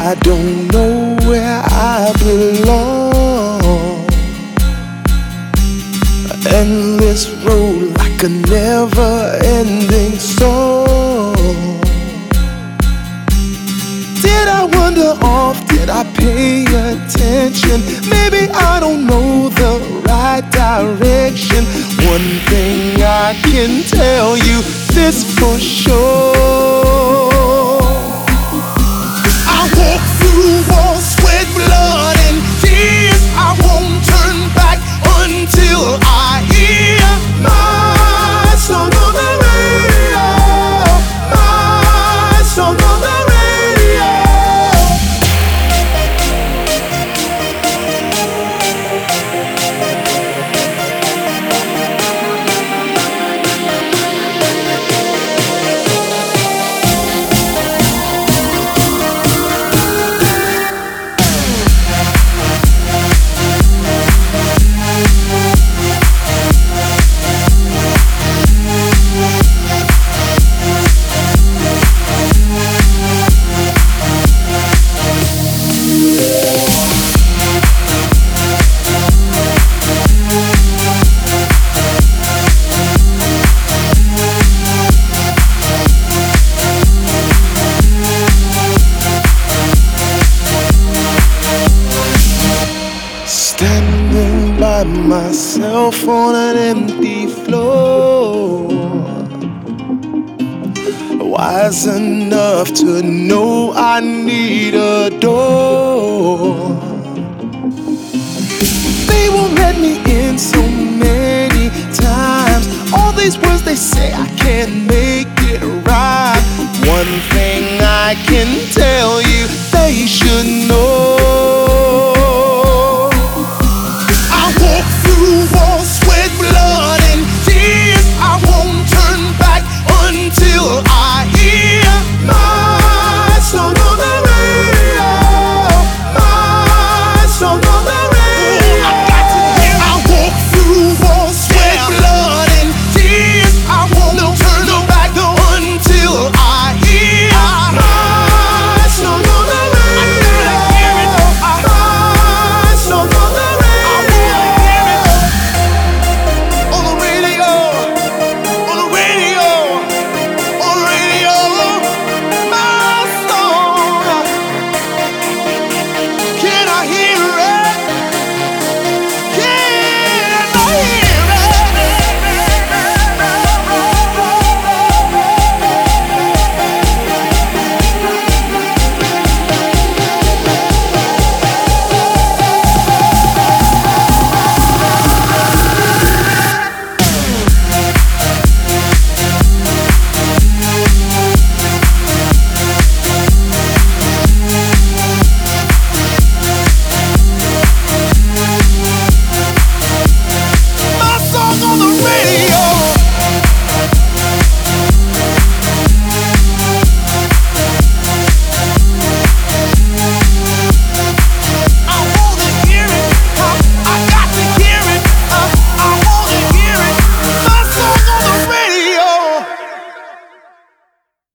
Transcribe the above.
I don't know where I belong. Endless road like a never-ending song. Did I wander off? Did I pay attention? Maybe I don't know the right direction. One thing I can tell you, this for sure: I walk through walls, sweat, blood, and tears. I won't turn back until I hear my song on the radio. My song on the radio. Standing by myself on an empty floor, wise enough to know I need a door. They won't let me in so many times. All these words they say, I can't make it right. One thing I can tell you,